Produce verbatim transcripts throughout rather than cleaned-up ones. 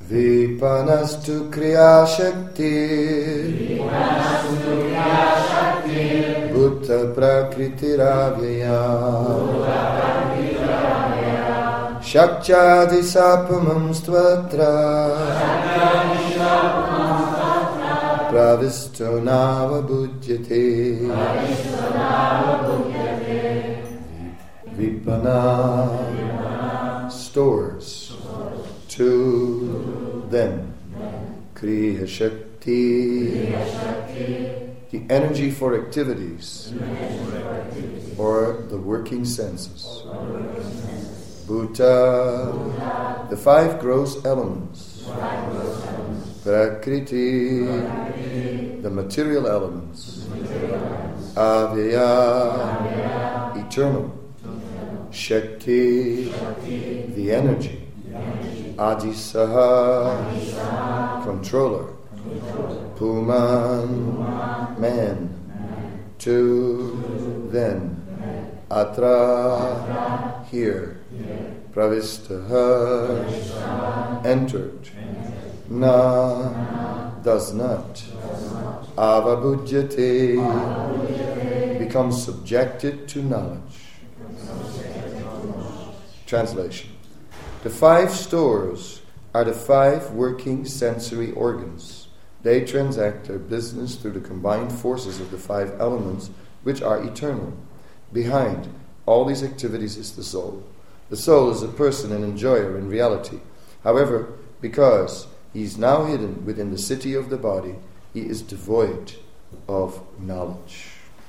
Vipanastu Kriya Shakti Bhutta Prakriti Ravyaya Shakchadi Sapamam Stvatra Pravisto Nava Bhujyate Vipana stores to them Kriya Shakti, the energy for activities or the working senses. Bhuta, the five gross elements. Prakriti, the material elements. Avyaya, eternal. Shakti, the energy. Adisaha, controller. Puman, man. To, then. Atra, here. Pravistaha, entered. Na, does not. Avabhujyate, becomes subjected to knowledge. Translation. The five stores are the five working sensory organs. They transact their business through the combined forces of the five elements, which are eternal. Behind all these activities is the soul. The soul is a person and enjoyer in reality. However, because he is now hidden within the city of the body, he is devoid of knowledge.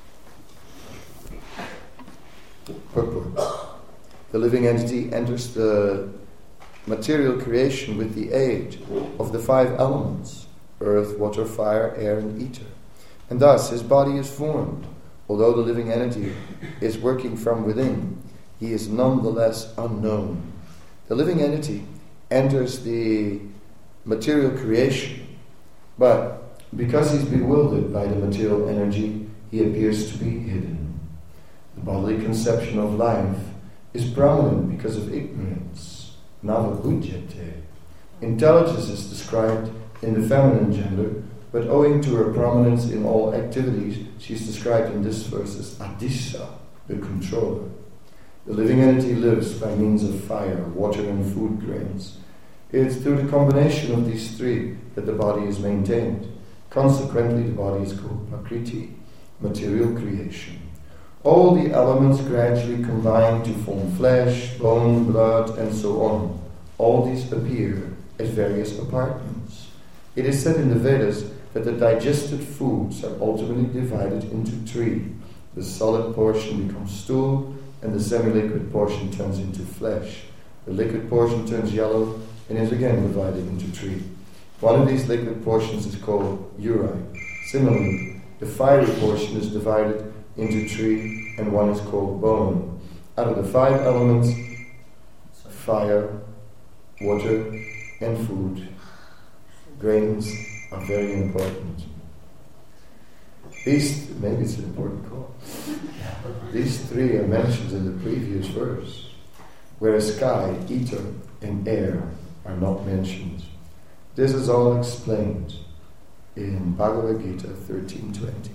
Purport. The living entity enters the material creation with the aid of the five elements, earth, water, fire, air, and ether. And thus his body is formed. Although the living entity is working from within, he is nonetheless unknown. The living entity enters the material creation, but because he's bewildered by the material energy, he appears to be hidden. The bodily conception of life is prominent because of ignorance. Navabhujyate. Intelligence is described in the feminine gender, but owing to her prominence in all activities, she is described in this verse as Adisa, the controller. The living entity lives by means of fire, water, and food grains. It is through the combination of these three that the body is maintained. Consequently, the body is called Prakriti, material creation. All the elements gradually combine to form flesh, bone, blood, and so on. All these appear as various apartments. It is said in the Vedas that the digested foods are ultimately divided into three. The solid portion becomes stool, and the semi-liquid portion turns into flesh. The liquid portion turns yellow and is again divided into three. One of these liquid portions is called urine. Similarly, the fiery portion is divided into three, and one is called bone. Out of the five elements, fire, water, and food, grains are very important. These, maybe it's an important call. These three are mentioned in the previous verse, whereas sky, ether, and air are not mentioned. This is all explained in Bhagavad Gita thirteen twenty.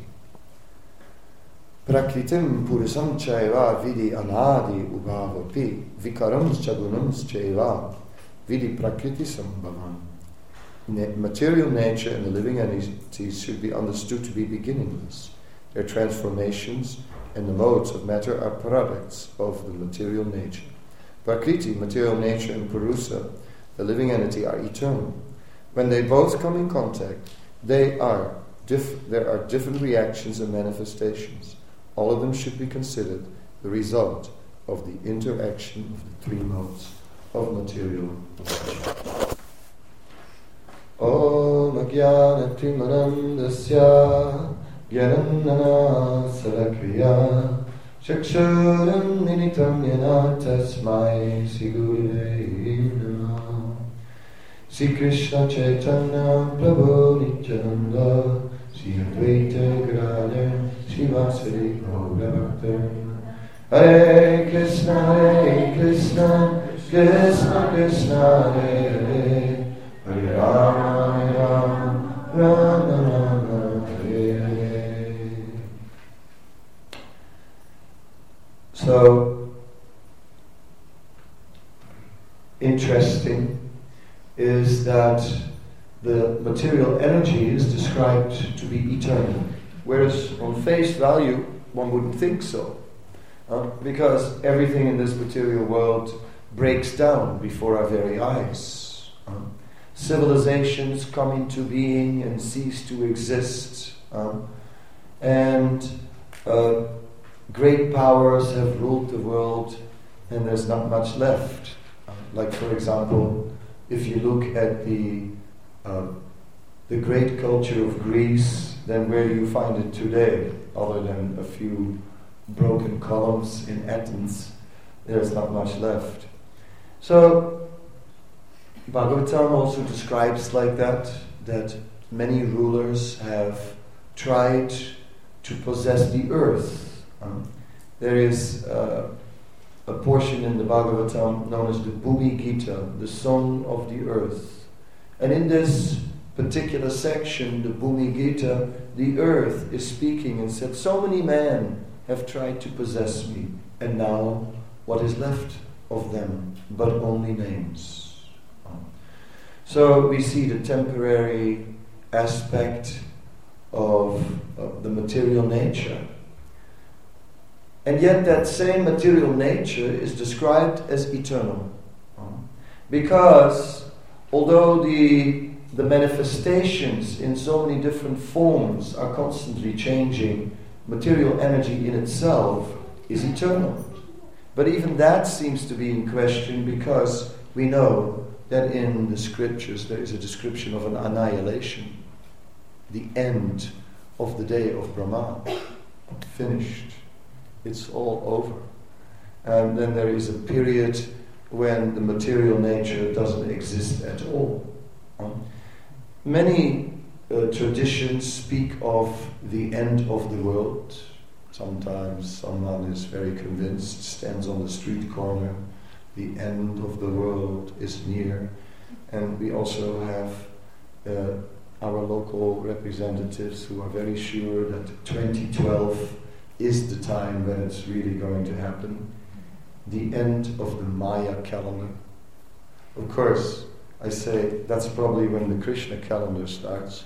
Prakritim purusam chaiva vidi anadi ubhavapi vikaram chagunam chaiva vidi prakriti sambhavam. Material nature and the living entities should be understood to be beginningless. Their transformations and the modes of matter are products of the material nature. Prakriti, material nature, and Purusa, the living entity, are eternal. When they both come in contact, they are diff- there are different reactions and manifestations. All of them should be considered the result of the interaction of the three modes of material nature. Om Ajnana Timanandasya Gyananana Salakriya Chakshuram Ninitam Yana Tasmai Sri Gurave Namah. Sri Krishna Chaitanya Prabhu Nityananda Sri Advaita Gadadhar Sri Vasari Gaurabhakta. Hare Krishna Hare Krishna Krishna Krishna Hare Hare Hare interesting is that the material energy is described to be eternal, whereas on face value one wouldn't think so, uh, because everything in this material world breaks down before our very eyes. Uh, civilizations come into being and cease to exist, uh, and uh, great powers have ruled the world, and there's not much left. Uh, like, for example, if you look at the uh, the great culture of Greece, then where do you find it today? Other than a few broken columns in Athens, there's not much left. So, Bhagavatam also describes like that, that many rulers have tried to possess the earth. Um, there is uh, a portion in the Bhagavatam known as the Bhumi Gita, the song of the earth. And in this particular section, the Bhumi Gita, the earth is speaking and said, so many men have tried to possess me, and now what is left of them but only names. So we see the temporary aspect of, of the material nature. And yet that same material nature is described as eternal. Because although the, the manifestations in so many different forms are constantly changing, material energy in itself is eternal. But even that seems to be in question, because we know that in the scriptures there is a description of an annihilation, the end of the day of Brahman, finished. It's all over. And then there is a period when the material nature doesn't exist at all. Um, many uh, traditions speak of the end of the world. Sometimes someone is very convinced, stands on the street corner, the end of the world is near. And we also have uh, our local representatives who are very sure that twenty twelve is the time when it's really going to happen. The end of the Maya calendar. Of course, I say that's probably when the Krishna calendar starts.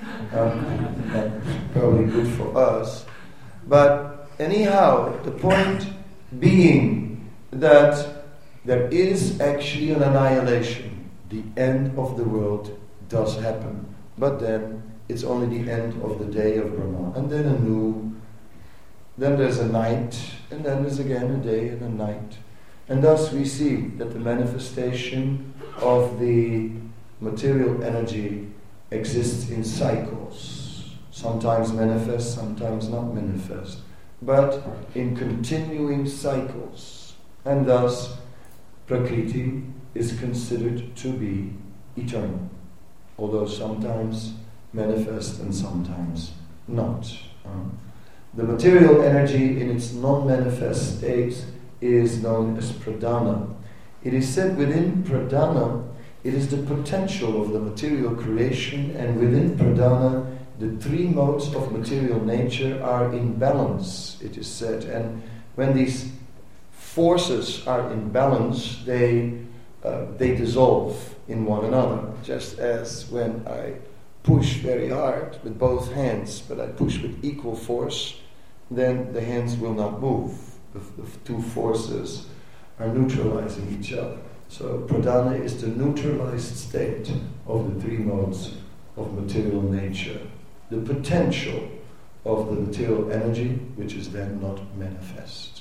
Um, probably good for us. But anyhow, the point being that there is actually an annihilation. The end of the world does happen. But then it's only the end of the day of Brahma. And then a new, then there's a night, and then there's again a day and a night. And thus we see that the manifestation of the material energy exists in cycles. Sometimes manifest, sometimes not manifest. But in continuing cycles. And thus Prakriti is considered to be eternal. Although sometimes manifest and sometimes not. Um, the material energy in its non-manifest state is known as pradhana. It is said within pradhana, it is the potential of the material creation, and within pradhana, the three modes of material nature are in balance, it is said. And when these forces are in balance, they uh, they dissolve in one another. Just as when I push very hard with both hands, but I push with equal force, then the hands will not move. The, the two forces are neutralizing each other. So pradhana is the neutralized state of the three modes of material nature. The potential of the material energy, which is then not manifest.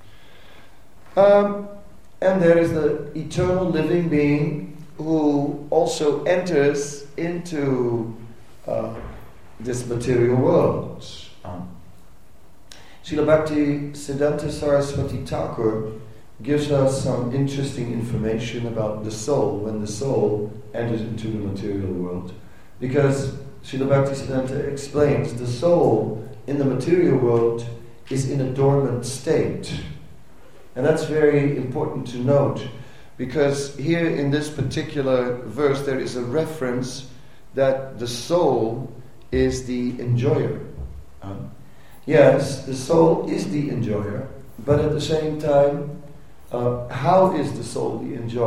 Um, and there is the eternal living being who also enters into uh, this material world. Um, Srila Bhakti Siddhanta Saraswati Thakur gives us some interesting information about the soul when the soul enters into the material world. Because Srila Bhakti Siddhanta explains the soul in the material world is in a dormant state. And that's very important to note, because here in this particular verse there is a reference that the soul is the enjoyer. Um, yes, the soul is the enjoyer, but at the same time, uh, how is the soul the enjoyer?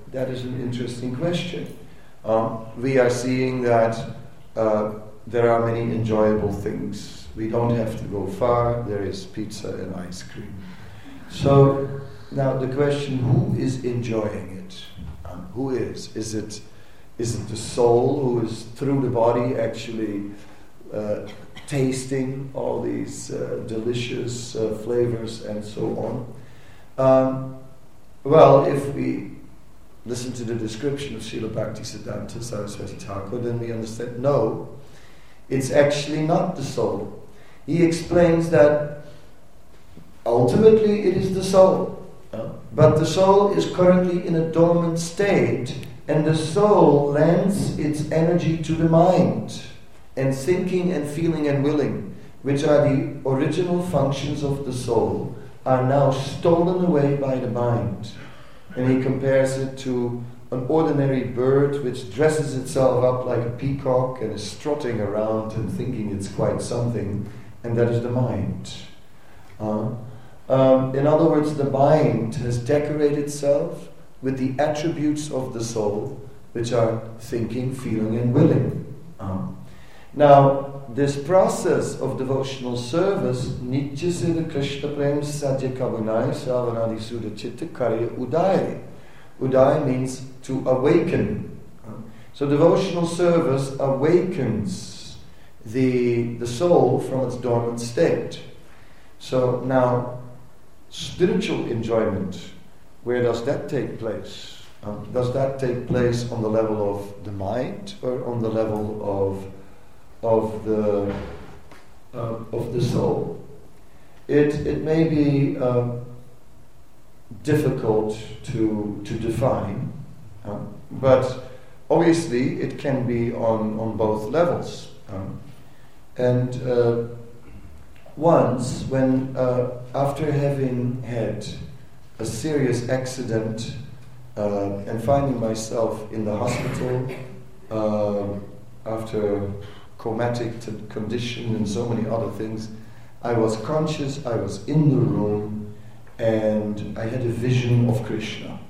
that is an interesting question. Um, we are seeing that uh, there are many enjoyable things. We don't have to go far. There is pizza and ice cream. So now the question: who is enjoying it? Um, who is? Is it? Is it the soul who is through the body actually uh, tasting all these uh, delicious uh, flavors and so on? Um, well, if we listen to the description of Srila Bhaktisiddhanta Saraswati Thakur, then we understand, no, it's actually not the soul. He explains that ultimately it is the soul, uh, but the soul is currently in a dormant state, and the soul lends its energy to the mind, and thinking and feeling and willing, which are the original functions of the soul, are now stolen away by the mind. And he compares it to an ordinary bird which dresses itself up like a peacock and is strutting around and thinking it's quite something, and that is the mind. Uh, um, in other words, the mind has decorated itself with the attributes of the soul, which are thinking, feeling, and willing. Um, now, this process of devotional service, Nitya Siddha Krishna Prem Sadhya Kabunai Savanadi Sudha Chitta Karya Udai. Udai means to awaken. Um, so devotional service awakens the, the soul from its dormant state. So now, spiritual enjoyment, where does that take place? Um, does that take place on the level of the mind or on the level of of the uh, of the soul? It it may be um, difficult to to define, um, but obviously it can be on on both levels. Um, and uh, once, when uh, after having had a serious accident uh, and finding myself in the hospital uh, after comatic t- condition and so many other things, I was conscious, I was in the room, and I had a vision of Krishna.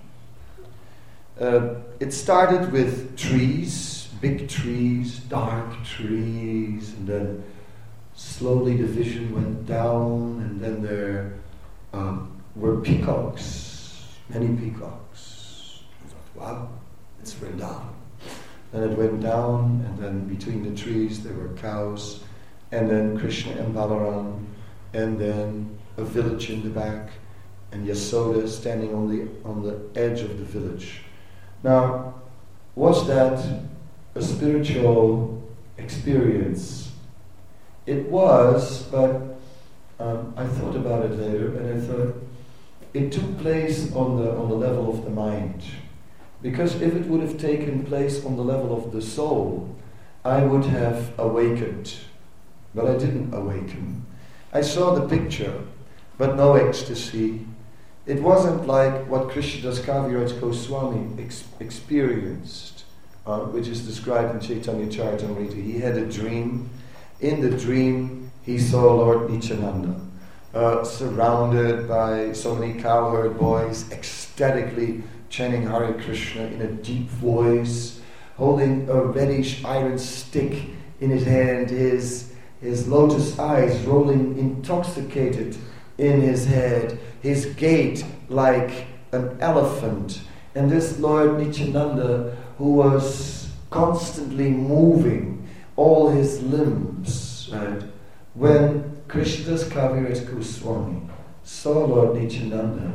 Uh, it started with trees, big trees, dark trees, and then slowly the vision went down, and then there um, were peacocks, many peacocks. I thought, wow, it's Vrindavan. Then it went down, and then between the trees there were cows, and then Krishna and Balaram, and then a village in the back, and Yasoda standing on the on the edge of the village. Now, was that a spiritual experience? It was, but um, I thought about it later, and I thought it took place on the on the level of the mind. Because if it would have taken place on the level of the soul, I would have awakened. But I didn't awaken. I saw the picture, but no ecstasy. It wasn't like what Krishnadas Kaviraj Goswami ex- experienced, uh, which is described in Chaitanya Charitamrita. He had a dream. In the dream, he saw Lord Nityananda, uh, surrounded by so many cowherd boys, ecstatically chanting Hare Krishna in a deep voice, holding a reddish iron stick in his hand, his, his lotus eyes rolling intoxicated in his head, his gait like an elephant. And this Lord Nityananda, who was constantly moving all his limbs, right? When Krishnadas Kaviraj Goswami saw Lord Nityananda,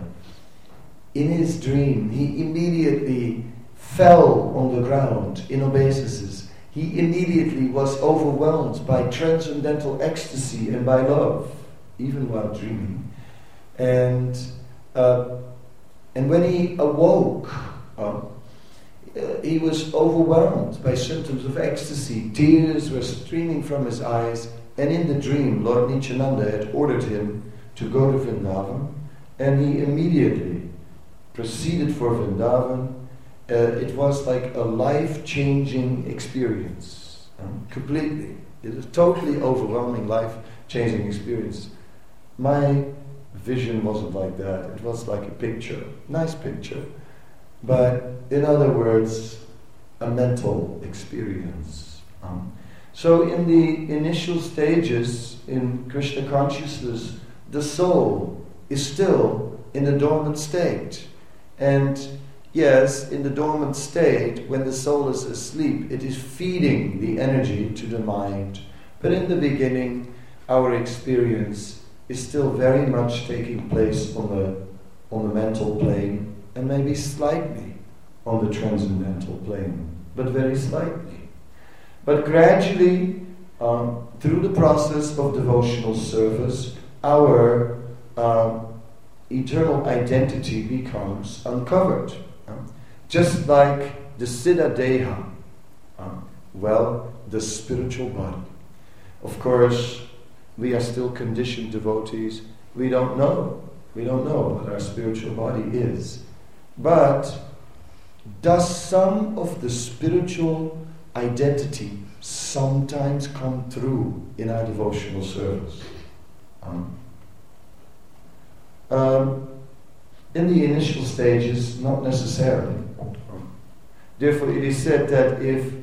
in his dream, he immediately fell on the ground in obeisances. He immediately was overwhelmed by transcendental ecstasy and by love, even while dreaming. And uh, and when he awoke, uh, he was overwhelmed by symptoms of ecstasy. Tears were streaming from his eyes, and in the dream, Lord Nityananda had ordered him to go to Vrindavan, and he immediately proceeded for Vrindavan. Uh, it was like a life-changing experience, um, completely. It was a totally overwhelming, life-changing experience. My vision wasn't like that. It was like a picture, nice picture. but in other words, a mental experience. Um, so in the initial stages in Krishna consciousness, the soul is still in a dormant state. And yes, in the dormant state, when the soul is asleep, it is feeding the energy to the mind. But in the beginning, our experience is still very much taking place on the, on the mental plane, and maybe slightly on the transcendental plane, but very slightly. But gradually, um, through the process of devotional service, our uh, eternal identity becomes uncovered. Uh, just like the Siddha Deha, uh, well, the spiritual body. Of course, we are still conditioned devotees. We don't know. We don't know what our spiritual body is. But does some of the spiritual identity sometimes come through in our devotional service? Um, um, in the initial stages, not necessarily. Therefore, it is said that if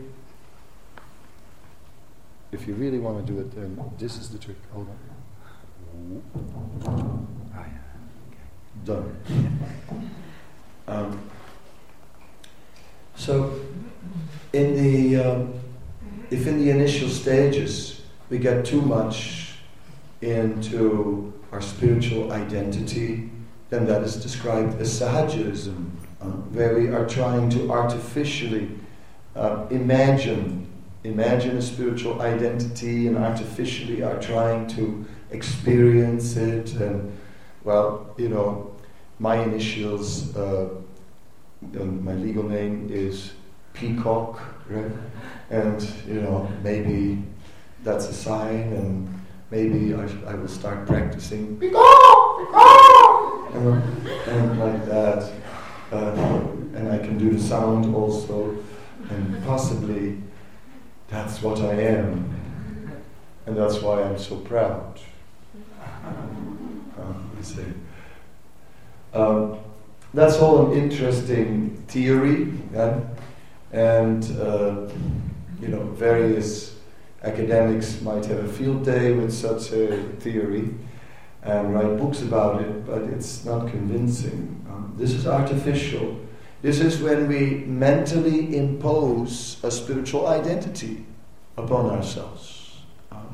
if you really want to do it, then this is the trick. Hold on. Ah, yeah. Okay. Done. um, so, in the um, if in the initial stages we get too much into our spiritual identity, then that is described as sahajism, uh, where we are trying to artificially uh, imagine imagine a spiritual identity and artificially are trying to experience it. And well, you know, my initials, uh, my legal name is Peacock, right? And you know, maybe that's a sign, and maybe I, I will start practicing Peacock, Peacock, and, and like that, uh, and I can do the sound also, and possibly that's what I am, and that's why I'm so proud. Um, you see, um, that's all an interesting theory, yeah? And uh, you know, various academics might have a field day with such a theory and write books about it, but it's not convincing. Um, this is artificial. This is when we mentally impose a spiritual identity upon ourselves. Um,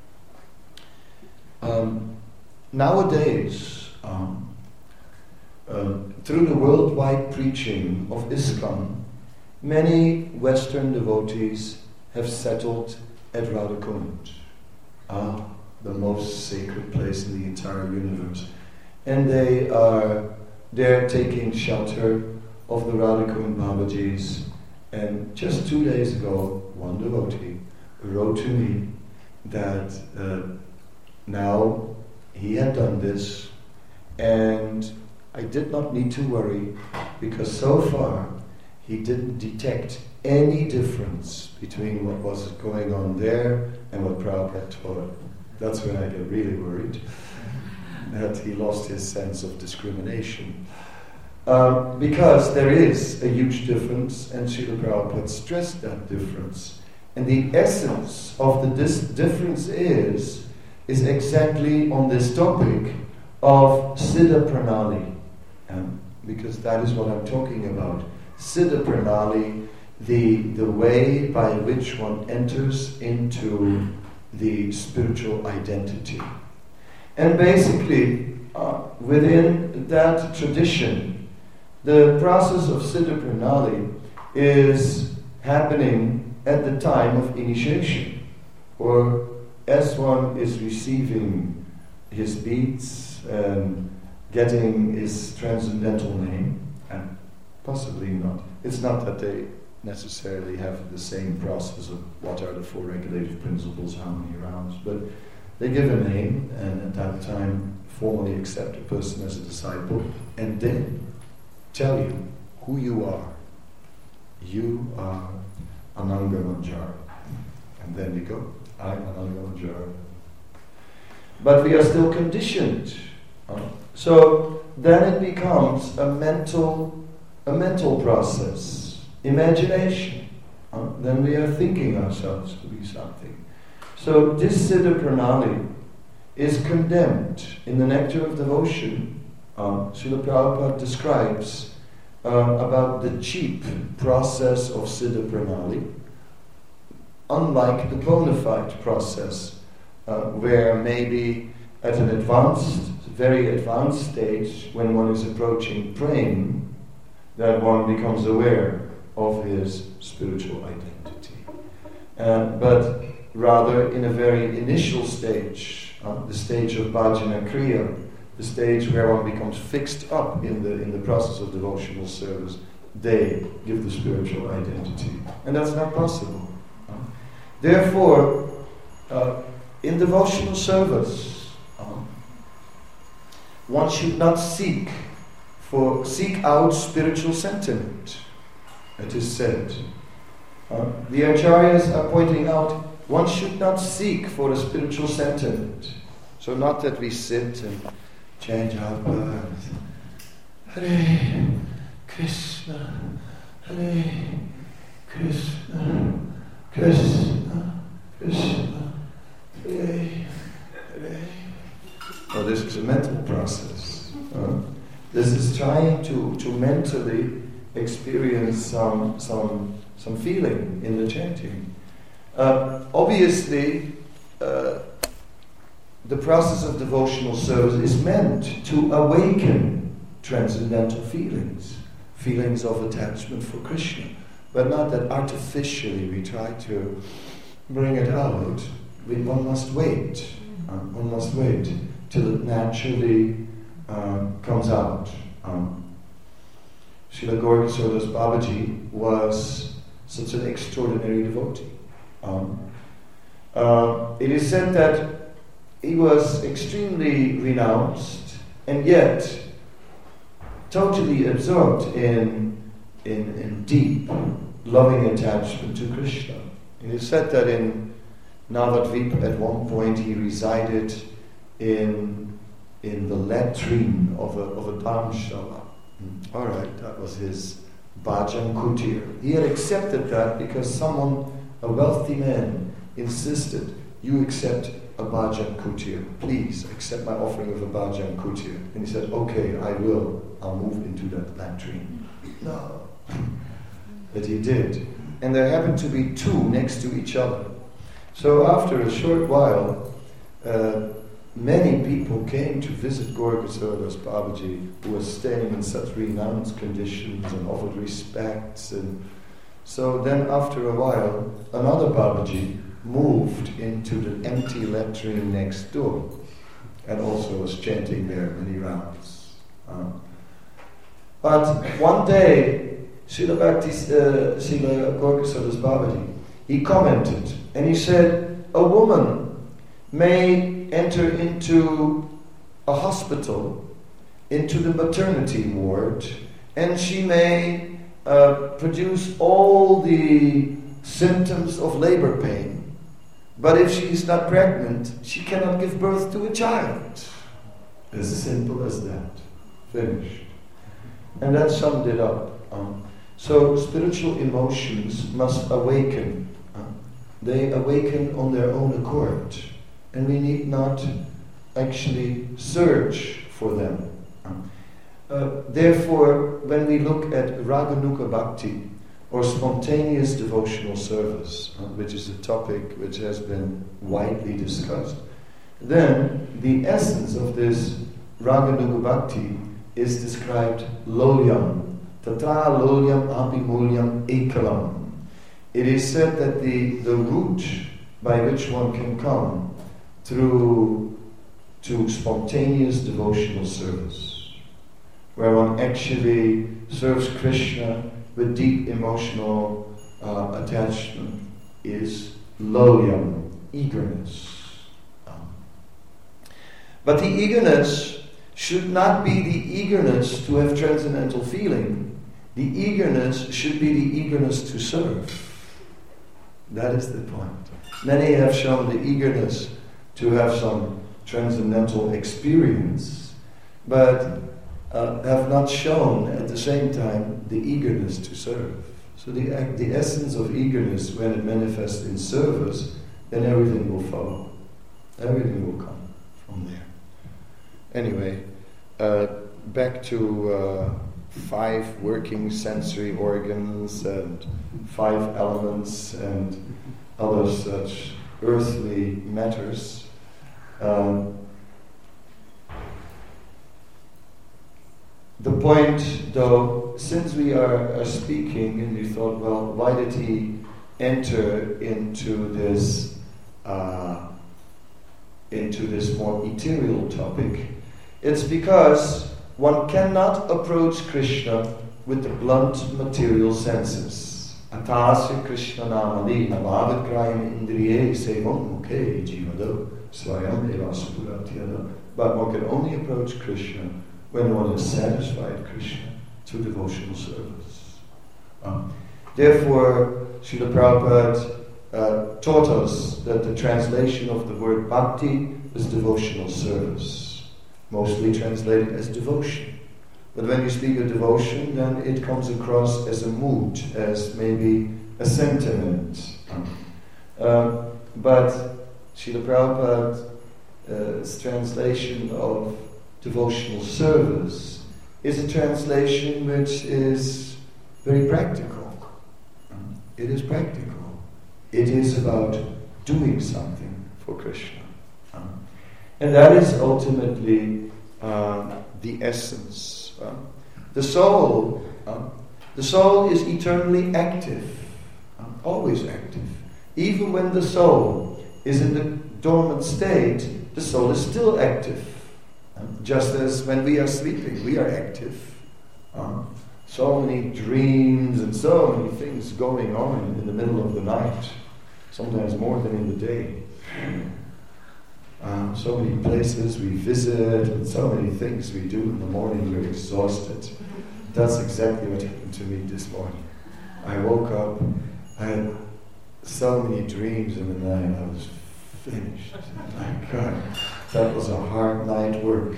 um, nowadays, um, uh, through the worldwide preaching of ISKCON, many Western devotees have settled at Radhakund, ah, the most sacred place in the entire universe. And they are there taking shelter of the Radhakund Babajis. And just two days ago, one devotee wrote to me that uh, now he had done this, and I did not need to worry, because so far he didn't detect any difference between what was going on there and what Prabhupada taught. That's when I get really worried, that he lost his sense of discrimination. Um, because there is a huge difference, and Srila Prabhupada stressed that difference. And the essence of the dis- difference is, is exactly on this topic of Siddha Pranali. Um, because that is what I'm talking about. Siddha Pranali, the, the way by which one enters into the spiritual identity. And basically, uh, within that tradition, the process of Siddha Pranali is happening at the time of initiation, or as one is receiving his beads and getting his transcendental name, and possibly not. It's not that they necessarily have the same process of what are the four regulative principles, how many rounds, but they give a name and at that time formally accept a person as a disciple, and then tell you who you are. You are Ananga Manjara. And then you go, I'm Ananga Manjara. But we are still conditioned. Uh, so then it becomes a mental a mental process, imagination. Uh, then we are thinking ourselves to be something. So this Siddha Pranali is condemned in the Nectar of Devotion. Um, Srila Prabhupada describes uh, about the cheap process of Siddha Pranali, unlike the bona fide process, uh, where maybe at an advanced, very advanced stage, when one is approaching prema, that one becomes aware of his spiritual identity. Uh, but rather in a very initial stage, uh, the stage of bhajana kriya, the stage where one becomes fixed up in the in the process of devotional service, they give the spiritual identity. And that's not possible. Uh, therefore, uh, in devotional service, uh, one should not seek for seek out spiritual sentiment. It is said. Uh, the acharyas are pointing out one should not seek for a spiritual sentiment. So not that we sit and chant out words. Hare Krishna, Hare Krishna, Krishna, Krishna, Hare Hare. Oh, this is a mental process. Uh, this is trying to, to mentally experience some some some feeling in the chanting. Uh, obviously, uh, the process of devotional service is meant to awaken transcendental feelings, feelings of attachment for Krishna, but not that artificially we try to bring it out. We, one must wait. Um, one must wait till it naturally um, comes out. Um, Srila Gauranga Babaji was such an extraordinary devotee. Um, uh, it is said that he was extremely renounced and yet totally absorbed in, in, in deep, loving attachment to Krishna. It is said that in Navadvip at one point he resided in, in the latrine of a, of a dharmshala. All right, that was his bhajan kutir. He had accepted that because someone, a wealthy man, insisted, you accept a bhajan kutir. Please accept my offering of a bhajan kutir. And he said, okay, I will. I'll move into that latrine. No. But he did. And there happened to be two next to each other. So after a short while, uh, many people came to visit Gauranga Babaji, who was staying in such renounced conditions and offered respects. And so then after a while, another Babaji moved into the empty latrine next door and also was chanting there many rounds. Uh, but one day, Srila Bhakti, uh, Srila Gauranga Babaji, he commented and he said, a woman may enter into a hospital, into the maternity ward, and she may uh, produce all the symptoms of labor pain. But if she is not pregnant, she cannot give birth to a child. As simple as that. Finished. And that summed it up. Um, so spiritual emotions must awaken. Uh, they awaken on their own accord. And we need not actually search for them. Uh, therefore, when we look at Raganuga Bhakti, or spontaneous devotional service, uh, which is a topic which has been widely discussed, then the essence of this Raganuga Bhakti is described lolyam, tatra lolyam apimulyam ekalam. It is said that the, the route by which one can come through to spontaneous devotional service, where one actually serves Krishna with deep emotional uh, attachment, is lolyam, eagerness. Um, but the eagerness should not be the eagerness to have transcendental feeling. The eagerness should be the eagerness to serve. That is the point. Many have shown the eagerness to have some transcendental experience, but uh, have not shown at the same time the eagerness to serve. So the, the essence of eagerness, when it manifests in service, then everything will follow. Everything will come from there. Anyway, uh, back to uh, five working sensory organs and five elements and other such earthly matters. Um, the point, though, since we are, are speaking, and you thought, well, why did he enter into this uh, into this more ethereal topic? It's because one cannot approach Krishna with the blunt material senses. Atasya Krishna namadi navadakrayam indriye sevam mukhe jivado swayam evasapuratyada. But one can only approach Krishna when one has satisfied Krishna through devotional service. Um, therefore, Srila Prabhupada uh, taught us that the translation of the word bhakti is devotional service, mostly translated as devotion. But when you speak of devotion, then it comes across as a mood, as maybe a sentiment. Um, but Srila Prabhupada's translation of devotional service is a translation which is very practical. It is practical. It is about doing something for Krishna. And that is ultimately uh, the essence. Uh, the soul, uh, the soul is eternally active, uh, always active. Even when the soul is in the dormant state, the soul is still active. Uh, just as when we are sleeping, we are active. Uh, so many dreams and so many things going on in the middle of the night, sometimes more than in the day. Um, so many places we visit and so many things we do in the morning, we're exhausted. That's exactly what happened to me this morning. I woke up, I had so many dreams in the night, I was finished. My God, that was a hard night work.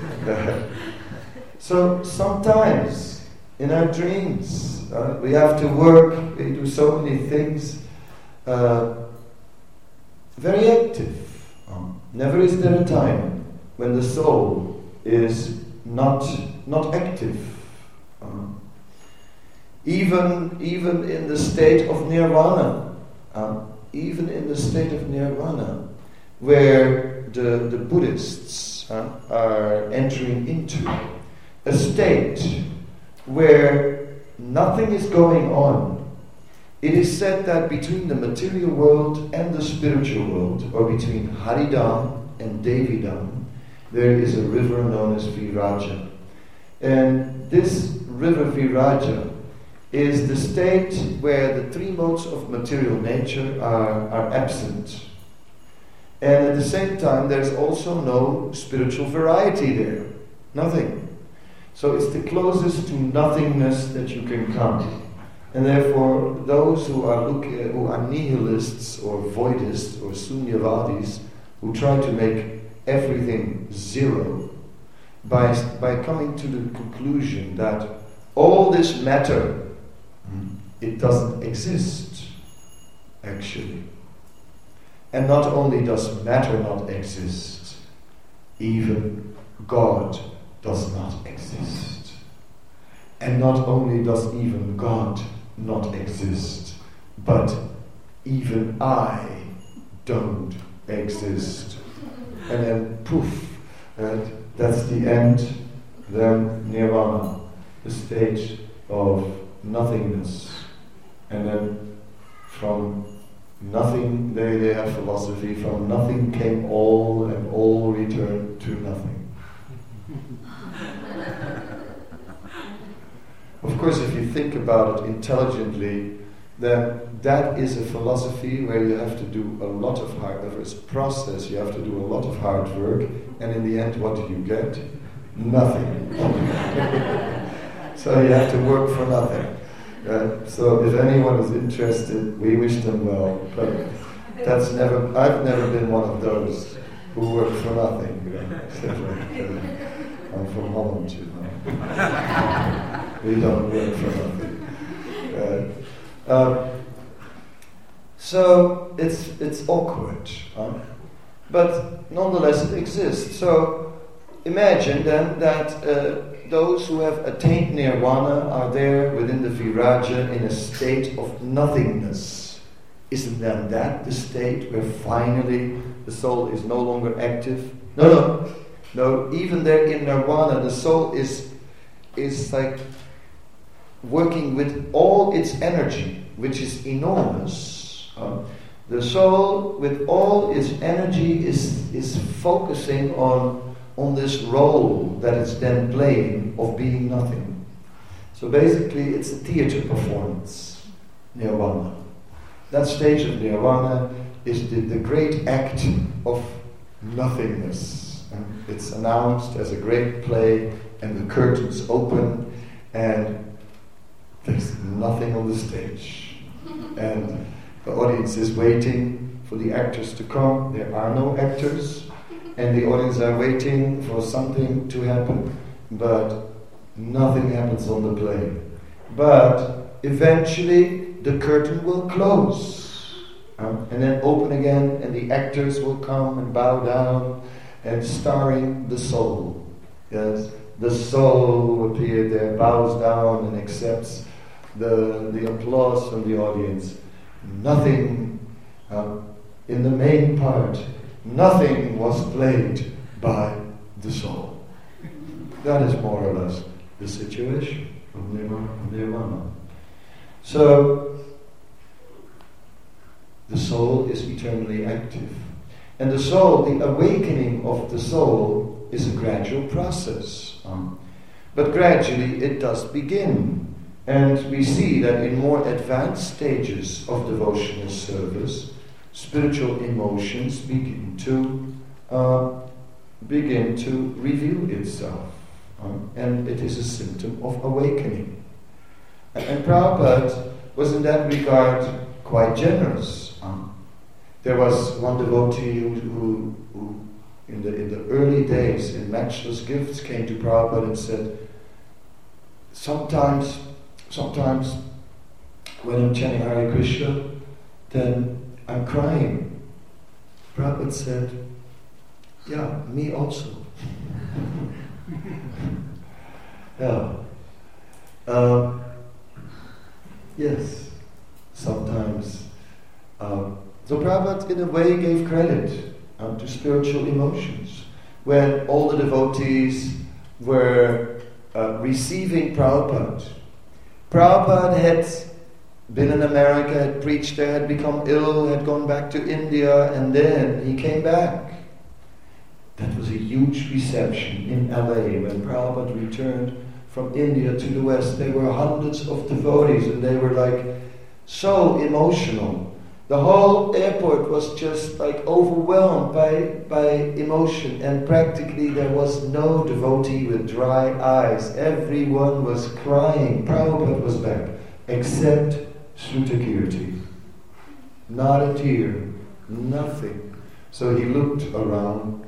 So sometimes in our dreams, uh, we have to work, we do so many things, uh, very active. Um, never is there a time when the soul is not not active. Um, even even in the state of nirvana, um, even in the state of nirvana, where the the Buddhists uh, are entering into a state where nothing is going on. It is said that between the material world and the spiritual world, or between Haridam and Devidam, there is a river known as Viraja. And this river Viraja is the state where the three modes of material nature are, are absent. And at the same time, there's also no spiritual variety there. Nothing. So it's the closest to nothingness that you can come. And therefore, those who are look, uh, who are nihilists or voidists or sunyavadis, who try to make everything zero, by by coming to the conclusion that all this matter, it doesn't exist, actually. And not only does matter not exist, even God does not exist. And not only does even God not exist, but even I don't exist. And then poof, and that's the end, then nirvana, the stage of nothingness. And then from nothing, they, they have philosophy, from nothing came all, and all returned to nothing. Of course, if you think about it intelligently, then that is a philosophy where you have to do a lot of hard work. It's a process, you have to do a lot of hard work, and in the end, what do you get? Nothing. So you have to work for nothing. Uh, so if anyone is interested, we wish them well. But that's never. I've never been one of those who work for nothing. You know? I'm from Holland, you know. We don't work for nothing. Uh, um, so it's it's awkward, huh? But nonetheless it exists. So imagine then that uh, those who have attained nirvana are there within the viraja in a state of nothingness. Isn't then that the state where finally the soul is no longer active? No, no, no. Even there in nirvana, the soul is is like working with all its energy, which is enormous. Um, the soul, with all its energy, is is focusing on on this role that it's then playing of being nothing. So basically, it's a theater performance. Nirvana. That stage of nirvana is the, the great act of nothingness. And it's announced as a great play, and the curtains open, and there's nothing on the stage. And the audience is waiting for the actors to come. There are no actors, and the audience are waiting for something to happen, but nothing happens on the play. But eventually, the curtain will close, um, and then open again, and the actors will come and bow down, and starring the soul. Yes, the soul appeared there, bows down, and accepts the the applause from the audience. Nothing, um, in the main part, nothing was played by the soul. That is more or less the situation of nirvana. So, the soul is eternally active. And the soul, the awakening of the soul, is a gradual process. Um, but gradually it does begin. And we see that in more advanced stages of devotional service, spiritual emotions begin to uh, begin to reveal itself. Um, and it is a symptom of awakening. And Prabhupada was in that regard quite generous. Um, there was one devotee who, who, who in, the, in the early days, in matchless gifts, came to Prabhupada and said, sometimes, sometimes when I'm chanting Hare Krishna, then I'm crying. Prabhupada said, yeah, me also. yeah. Um, Yes, sometimes. Um, so Prabhupada, in a way, gave credit um, to spiritual emotions. When all the devotees were uh, receiving Prabhupada, Prabhupada had been in America, had preached there, had become ill, had gone back to India, and then he came back. That was a huge reception in L A when Prabhupada returned from India to the West. There were hundreds of devotees, and they were like so emotional. The whole airport was just like overwhelmed by, by emotion, and practically there was no devotee with dry eyes. Everyone was crying. Prabhupada was back, except Shrutakirti. Not a tear, nothing. So he looked around,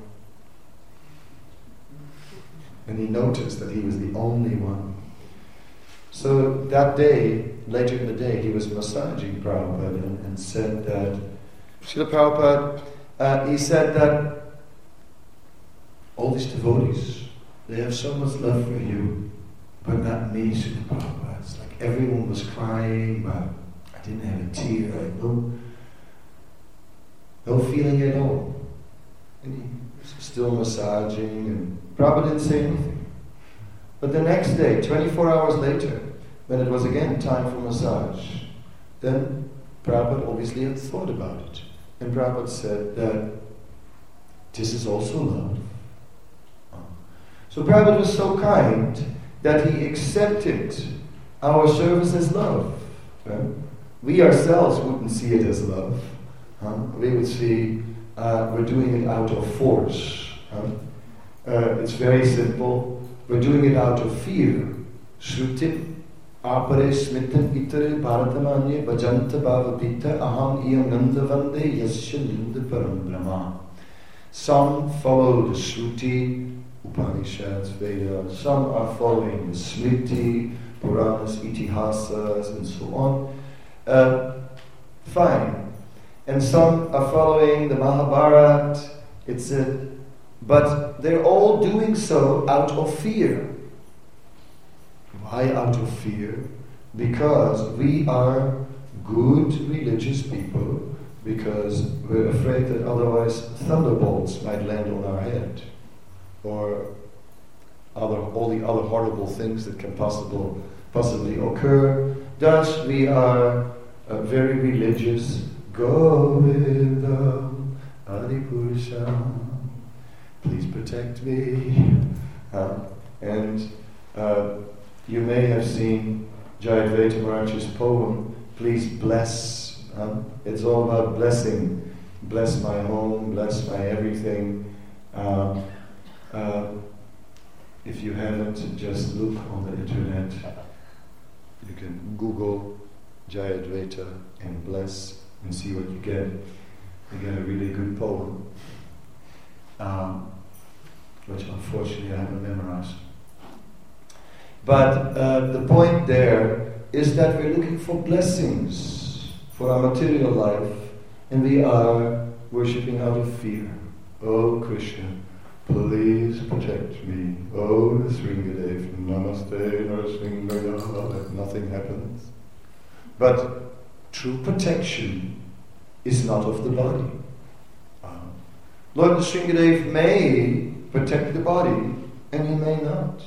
and he noticed that he was the only one. So that day, later in the day, he was massaging Prabhupada and, and said that, Srila Prabhupada, uh, he said that all these devotees, they have so much love for you, but not me, Srila Prabhupada. It's like everyone was crying, but I didn't have a tear, I had no, no feeling at all. And he was still massaging, and Prabhupada didn't say anything. But the next day, twenty-four hours later, when it was again time for massage, then Prabhupada obviously had thought about it. And Prabhupada said that this is also love. So Prabhupada was so kind that he accepted our service as love. Right? We ourselves wouldn't see it as love. Huh? We would see uh, we're doing it out of force. Huh? Uh, it's very simple. We're doing it out of fear. Shruti apare smitten itare bharatamanye bhajanta bhavapita aham iyam nandavande yasya linda param brahma. Some follow the Shruti Upanishads, Vedas. Some are following the Smriti, Puranas, Itihasas, and so on. Uh, fine. And some are following the Mahabharata. It's a, but they're all doing so out of fear. Why out of fear? Because we are good religious people, because we're afraid that otherwise thunderbolts might land on our head, or other all the other horrible things that can possible, possibly occur. Thus we are uh, very religious. Govinda Adipurusha, please protect me. Uh, and uh, you may have seen Jayadvaita Maharaj's poem, Please Bless. Uh, it's all about blessing. Bless my home, bless my everything. Uh, uh, if you haven't, just look on the internet. You can Google Jayadvaita and bless and see what you get. You get a really good poem, um, which unfortunately I haven't memorized. But uh, the point there is that we're looking for blessings for our material life, and we are worshipping out of fear. Oh Krishna, please protect me. Oh Sringadev, Namaste, Narasvingaya. Nothing happens. But true protection is not of the body. Uh, Lord Sringadev may protect the body, and he may not.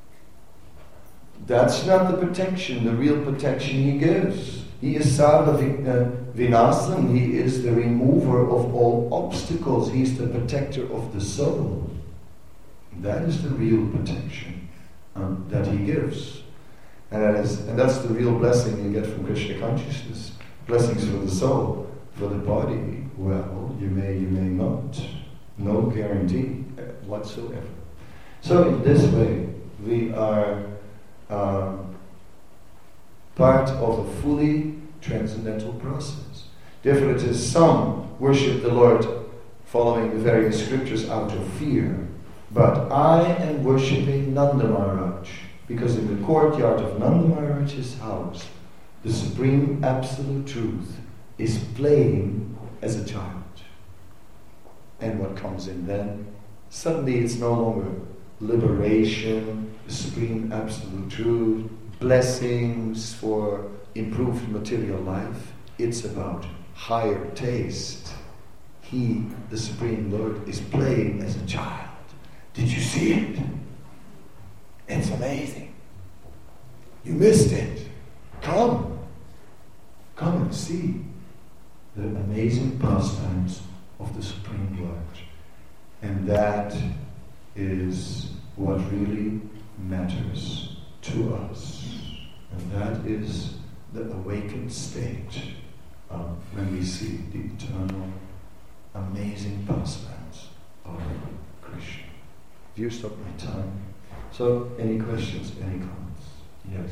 That's not the protection, the real protection he gives. He is Sarva Vinasam, he is the remover of all obstacles, he's the protector of the soul. That is the real protection um, that he gives. And, that is, and that's the real blessing you get from Krishna consciousness. Blessings for the soul. For the body, well, you may, you may not. No guarantee whatsoever. So in this way, we are um, part of a fully transcendental process. Therefore it is some worship the Lord following the various scriptures out of fear. But I am worshipping Nanda Maharaj, because in the courtyard of Nanda Maharaj's house, the supreme absolute truth is playing as a child. And what comes in then? Suddenly it's no longer liberation, the supreme absolute truth, blessings for improved material life. It's about higher taste. He, the Supreme Lord, is playing as a child. Did you see it? It's amazing. You missed it. Come. Come and see the amazing pastimes of the Supreme Lord. And that is what really matters to us. And that is the awakened state um, when we see the eternal, amazing pastimes of Krishna. Have you stopped my time? So, any questions, any comments? Yes.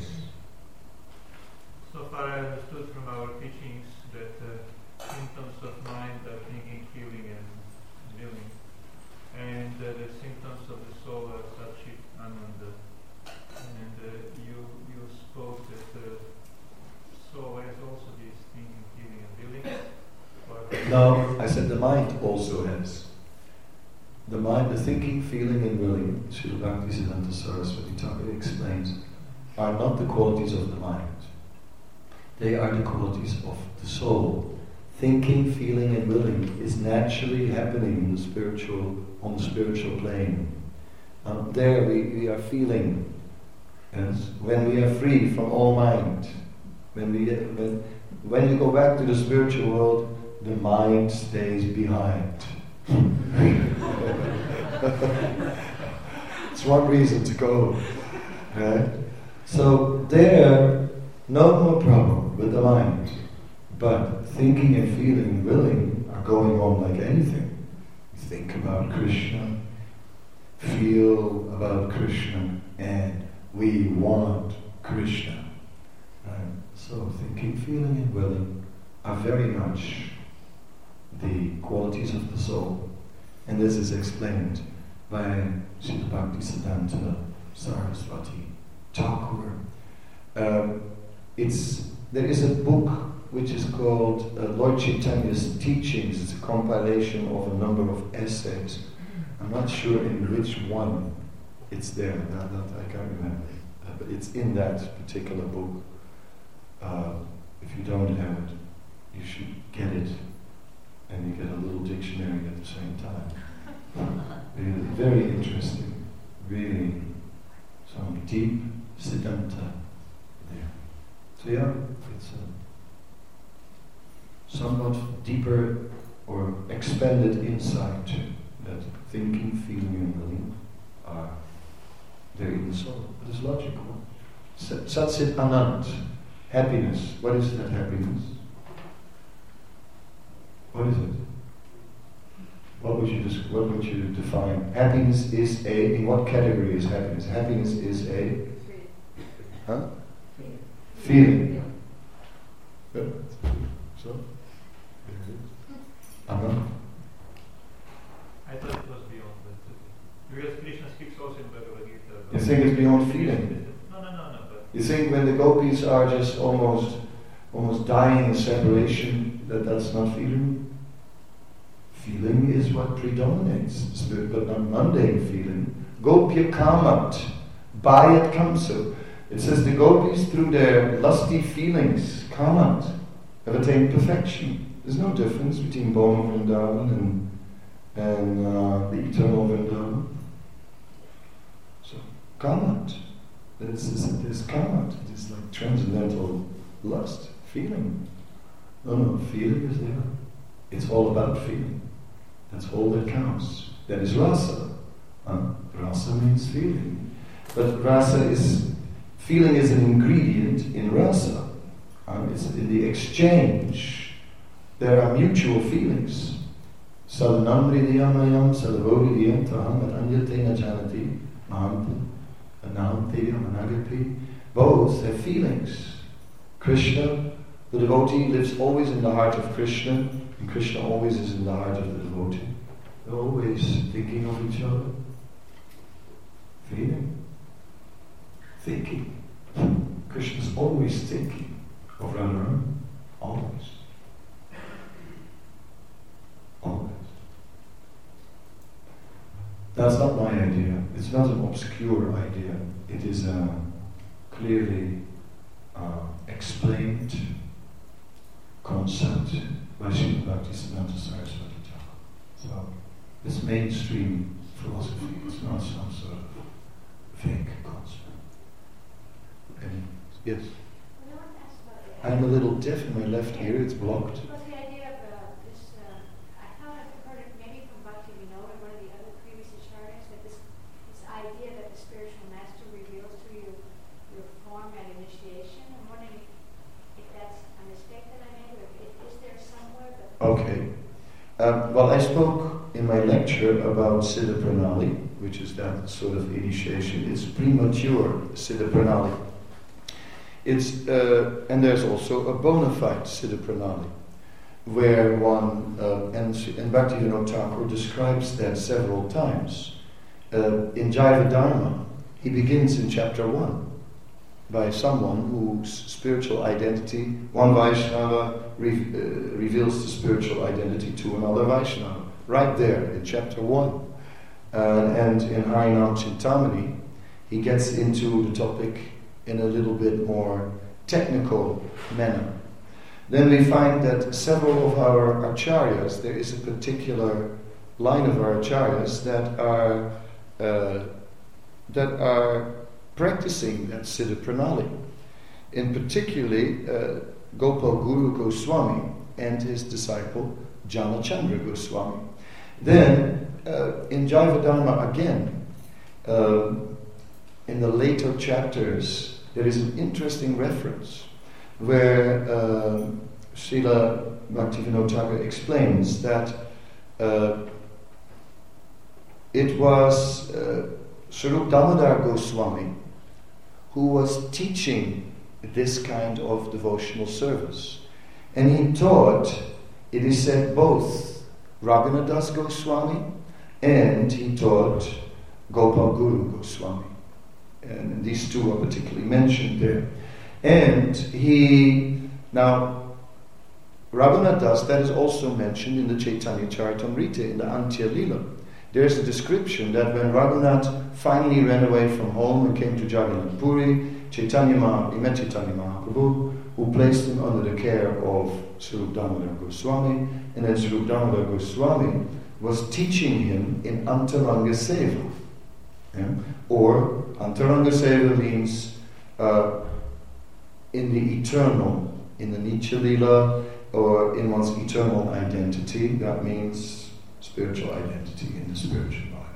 So far I understood from our teachings that uh, symptoms of mind are thinking, feeling and willing. And uh, the symptoms of the soul are Satchit Ananda. And uh, you you spoke that the soul has also this thinking, feeling and willing. Or No, I said the mind also has. The mind, the thinking, feeling and willing, Srila Bhaktisiddhanta Saraswati Thakur explains, are not the qualities of the mind. They are the qualities of the soul. Thinking, feeling and willing is naturally happening in the spiritual, on the spiritual plane. Um, there we, we are feeling, and when we are free from all mind, when we when, when you go back to the spiritual world, the mind stays behind. It's one reason to go, right? So there, no more problem with the mind, but thinking and feeling and willing are going on like anything. Think about Krishna, feel about Krishna, and we want Krishna. Right? So thinking, feeling and willing are very much the qualities of the soul. And this is explained by Srila Bhaktisiddhanta Saraswati Thakur. Um, it's there is a book which is called uh, Lord Chaitanya's Teachings. It's a compilation of a number of essays. I'm not sure in which one it's there. That, that I can't remember. Uh, but it's in that particular book. Uh, if you don't have it, you should get it, and you get a little dictionary at the same time. Really, very interesting. Really, some deep Siddhanta there. So yeah, it's a somewhat deeper or expanded insight that thinking, feeling, and willing are there in the soul. But it's logical. Sat Chit Anand, happiness. What is that happiness? What is it? What would you des- what would you define? Happiness is a. In what category is happiness? Happiness is a. Huh? Feeling. Good. So. Anand. I thought it was beyond that. Because Krishna speaks also in Bhagavad Gita. You think it's beyond feeling? No, no, no, no. But You think when the gopis are just almost, almost dying in separation, that that's not feeling? Feeling is what predominates, but not mundane feeling. Gopya kamat, bayat kamsa. It says the gopis, through their lusty feelings, kamat, have attained perfection. There's no difference between Bhoma Vrindavan and and uh, the eternal Vrindavan. So, kamat. This is this kamat. It is like transcendental lust, feeling. No, no, feeling is there. It's all about feeling. That's all that counts. That is rasa. Uh, rasa means feeling. But rasa is, feeling is an ingredient in rasa. Uh, it's in the exchange. There are mutual feelings. Salanam hridayamayam salavodiyam taham aranyatena janati mahamti ananteyam anagapi. Both have feelings. Krishna, the devotee, lives always in the heart of Krishna, and Krishna always is in the heart of the devotee. They're always thinking of each other. Feeling. Thinking. Krishna's always thinking of Radharani. Always. Always. That's not my idea. It's not an obscure idea. It is a clearly uh, explained concept by Srila Bhaktisiddhanta Saraswati Thakur. So, it's mainstream philosophy. It's not some sort of fake concept. And yes? I'm a little deaf in my left ear. It's blocked. What's the idea of uh, this? Uh, I thought I've heard it maybe from Bhakti Vinod or one of the other previous acharyas, that this this idea that the spiritual master reveals to you your form at initiation. I'm wondering if that's a mistake that I made, or if, is there somewhere? But Okay. Um, well, I spoke in my lecture about Siddha Pranali, which is that sort of initiation. It's premature Siddha Pranali. It's uh, and there's also a bona fide Siddha Pranali, where one uh, and, and Bhaktivinoda Thakur describes that several times. Uh, in Jaiva Dharma, he begins in chapter one by someone whose spiritual identity, one Vaishnava re- uh, reveals the spiritual identity to another Vaishnava, right there in chapter one. Uh, and in Harinam Chintamani, he gets into the topic in a little bit more technical manner. Then we find that several of our acharyas, there is a particular line of our acharyas that are uh, that are practicing that Siddha Pranali. In particularly, uh, Gopal Guru Goswami and his disciple Janachandra Goswami. Then, uh, in Jaiva Dharma again, uh, in the later chapters, there is an interesting reference where uh, Srila Bhaktivinoda Thakur explains that uh, it was uh, Swarup Damodar Goswami who was teaching this kind of devotional service. And he taught, it is said, both Raghunadas Goswami and he taught Gopal Guru Goswami. And these two are particularly mentioned there. And he, now, Raghunath Das, that is also mentioned in the Chaitanya Charitamrita, in the Antya Lila. There's a description that when Raghunath finally ran away from home and came to Jagannath Puri, Chaitanya Maha, he met Chaitanya Mahaprabhu, who placed him under the care of Swarup Damodar Goswami, and then Swarup Damodar Goswami was teaching him in Antaranga Seva. Yeah? Or, Antaranga Seva means uh, in the eternal, in the Nitya Lila, or in one's eternal identity. That means spiritual identity in the spiritual life.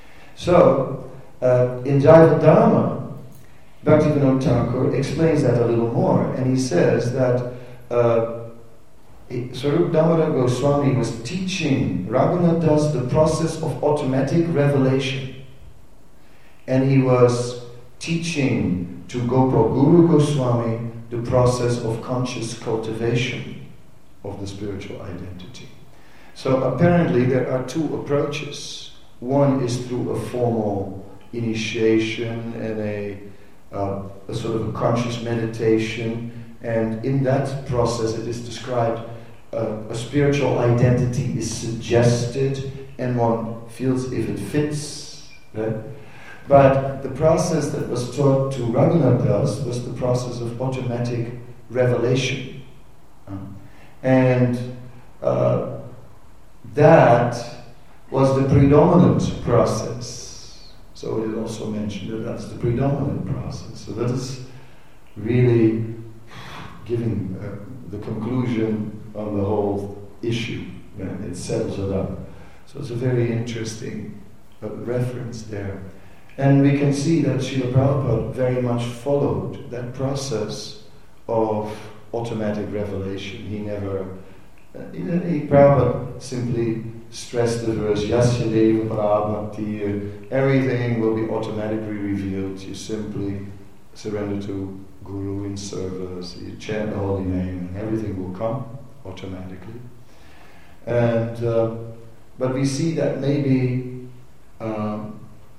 So, uh, in Jaiva Dharma, Bhaktivinoda Thakur explains that a little more, and he says that uh, Swarup Damodar Goswami was teaching Raghunath Das the process of automatic revelation, and he was teaching to Gopal Guru Goswami the process of conscious cultivation of the spiritual identity. So apparently there are two approaches. One is through a formal initiation and a Uh, a sort of a conscious meditation, and in that process it is described uh, a spiritual identity is suggested and one feels if it fits, right? But the process that was taught to Raghunath Das was the process of automatic revelation, uh, and uh, that was the predominant process. So it is also mentioned that that's the predominant process. So that is really giving uh, the conclusion on the whole issue. And it settles it up. So it's a very interesting uh, reference there. And we can see that Srila Prabhupada very much followed that process of automatic revelation. He never, uh, he, he Prabhupada simply stressed the verse, Yasya Deva Parabhakti, everything will be automatically revealed. You simply surrender to Guru in service, you chant the holy name, and everything will come automatically. And uh, but we see that maybe um,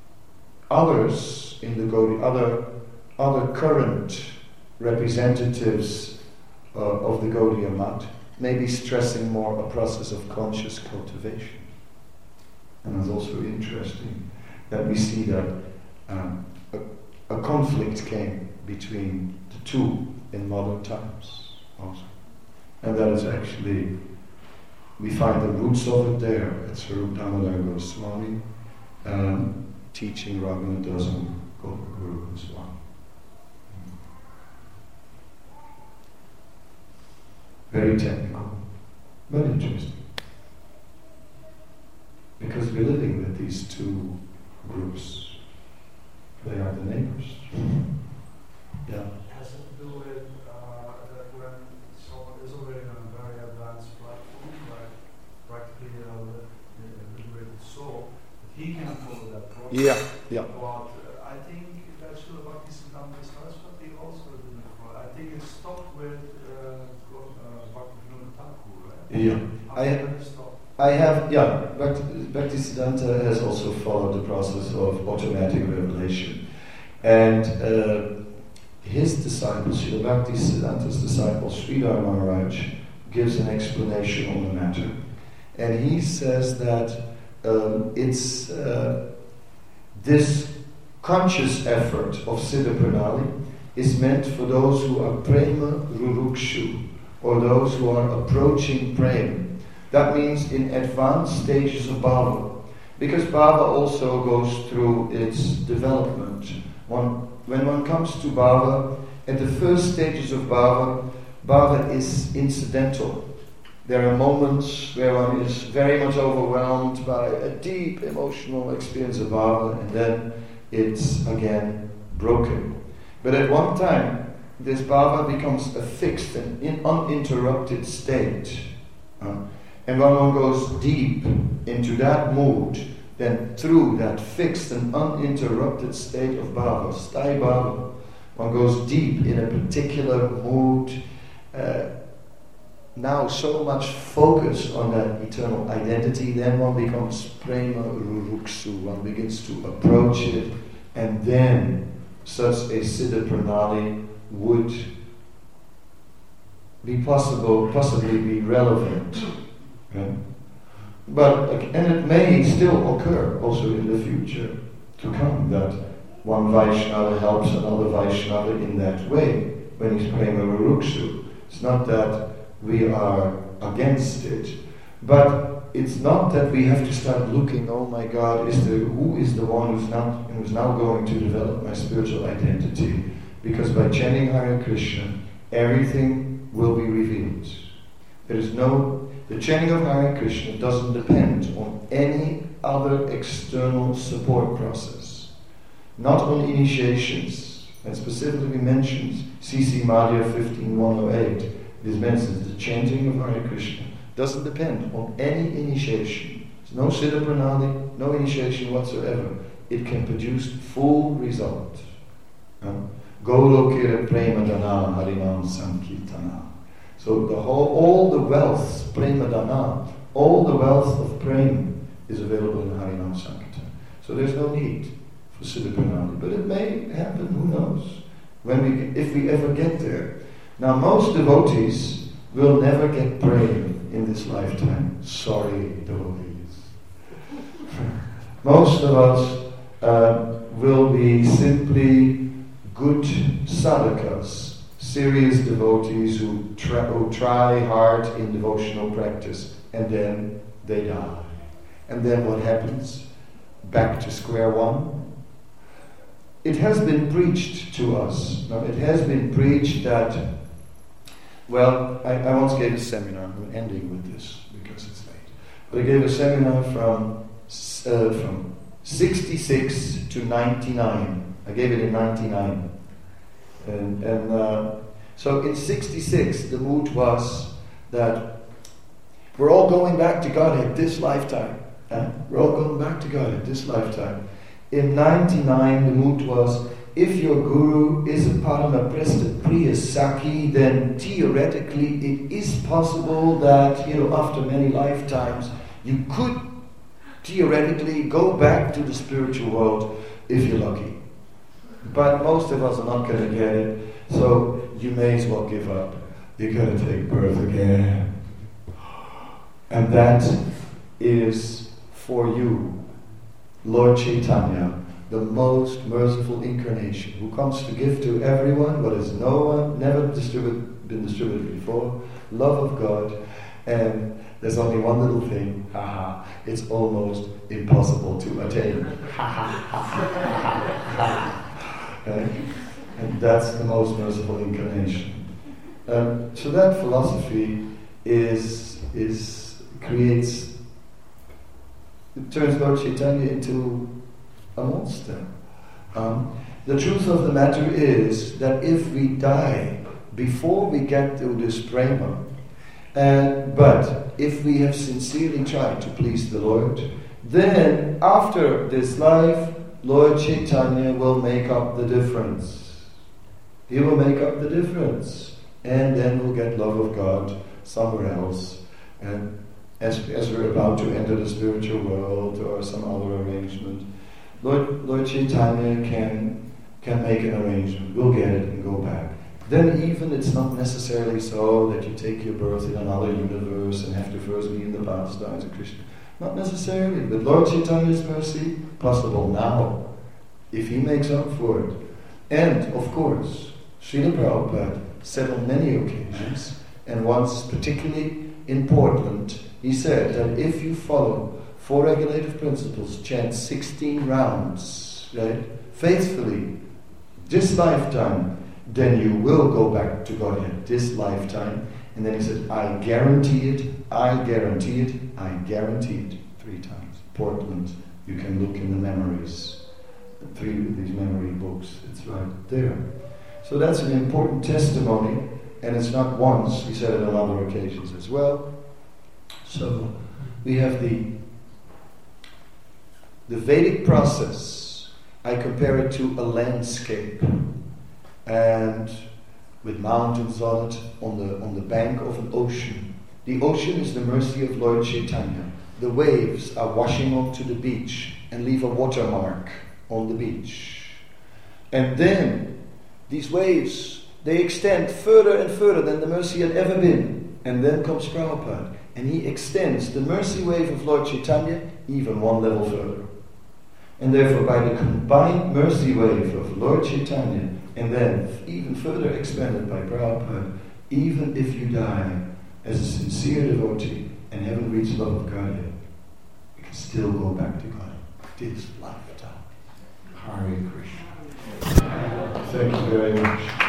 others in the Gaudiya, other other current representatives uh, of the Gaudiya Math, maybe stressing more a process of conscious cultivation. And it's also interesting that we see that um, a, a conflict came between the two in modern times also. And that is actually, we find the roots of it there at Swarup Damodar Goswami um, teaching Raghunath Das and Gopal Guru Goswami. Very technical, but interesting. Because we're living with these two groups. They are the neighbors. Yeah. Has it to do with uh, that when someone is already on a very advanced platform, like practically a liberated soul, he can follow that process. Yeah, yeah. But uh, I think that Srila Bhaktisiddhanta Saraswati also did it. I think it stopped with uh, Yeah, I, I have, yeah, Bhaktisiddhanta has also followed the process of automatic revelation. And uh, his disciple, Srila Bhaktisiddhanta's disciple, Sridhar Maharaj, gives an explanation on the matter. And he says that um, it's uh, this conscious effort of Siddha Pranali is meant for those who are prema rurukshu, or those who are approaching prema. That means in advanced stages of bhava. Because bhava also goes through its development. One, when one comes to bhava, at the first stages of bhava, bhava is incidental. There are moments where one is very much overwhelmed by a deep emotional experience of bhava, and then it's again broken. But at one time, this bhava becomes a fixed and in uninterrupted state. Uh, and when one goes deep into that mood, then through that fixed and uninterrupted state of bhava, sthai bhava, one goes deep in a particular mood, uh, now so much focus on that eternal identity, then one becomes prema ruruksu, one begins to approach it, and then such a siddha pranali would be possible, possibly be relevant. Okay? But, and it may still occur also in the future to come, that one Vaishnava helps another Vaishnava in that way when he's prema ruruksu. It's not that we are against it, but it's not that we have to start looking, oh my God, is there, who is the one who's now, who's now going to develop my spiritual identity? Because by chanting Hare Krishna, everything will be revealed. There is no, the chanting of Hare Krishna doesn't depend on any other external support process. Not on initiations. And specifically mentions C C Madhya fifteen one oh eight. It is mentioned the chanting of Hare Krishna doesn't depend on any initiation. There's no siddha pranali, no initiation whatsoever. It can produce full result. Golokira prema dana harinam sankirtana. So the whole, all the wealth, prema dana, all the wealth of prema is available in Harinam Sankirtan. So there's no need for siddha pranali. But it may happen, who knows, when we, if we ever get there. Now most devotees will never get prema in this lifetime. Sorry, devotees. Most of us uh, will be simply good sadhakas, serious devotees who try, who try hard in devotional practice, and then they die. And then what happens? Back to square one. It has been preached to us. Now, it has been preached that, well, I, I once gave a seminar, I'm ending with this because it's late, but I gave a seminar from, uh, from sixty-six to ninety-nine. I gave it in ninety-nine. And, and uh, so in sixty-six, the mood was that we're all going back to Godhead this lifetime. Huh? We're all going back to Godhead this lifetime. In ninety-nine, the mood was, if your guru is a Paramaprastha Priya Saki, then theoretically it is possible that, you know, after many lifetimes, you could theoretically go back to the spiritual world if you're lucky. But most of us are not going to get it, so you may as well give up. You're going to take birth again. And that is for you, Lord Chaitanya, the most merciful incarnation, who comes to give to everyone what has no one, never distributed, been distributed before, love of God. And there's only one little thing, haha, it's almost impossible to attain. Okay? And that's the most merciful incarnation. Um, so that philosophy is is creates, it turns Lord Chaitanya into a monster. Um, the truth of the matter is that if we die before we get to this prema, and but if we have sincerely tried to please the Lord, then after this life, Lord Chaitanya will make up the difference. He will make up the difference. And then we'll get love of God somewhere else. And as, as we're about to enter the spiritual world or some other arrangement, Lord, Lord Chaitanya can, can make an arrangement. We'll get it and go back. Then even it's not necessarily so that you take your birth in another universe and have to first be in the pastimes of Krishna. Not necessarily, but Lord Chaitanya's mercy, possible now, if he makes up for it. And, of course, Srila Prabhupada said on many occasions, and once particularly in Portland, he said that if you follow four regulative principles, chant sixteen rounds, right, faithfully, this lifetime, then you will go back to Godhead this lifetime. And then he said, I guarantee it, I guarantee it, I guarantee it. Three times. Portland, you can look in the memories. Three of these memory books, it's right there. So that's an important testimony, and it's not once, he said it on other occasions as well. So we have the the Vedic process. I compare it to a landscape. And with mountains on it, on the, on the bank of an ocean. The ocean is the mercy of Lord Chaitanya. The waves are washing onto the beach and leave a watermark on the beach. And then these waves, they extend further and further than the mercy had ever been. And then comes Prabhupada, and he extends the mercy wave of Lord Chaitanya even one level further. And therefore, by the combined mercy wave of Lord Chaitanya, and then even further expanded by Prabhupada, even if you die as a sincere devotee and haven't reached love of God yet, you can still go back to God this lifetime. Hare Krishna. Thank you very much.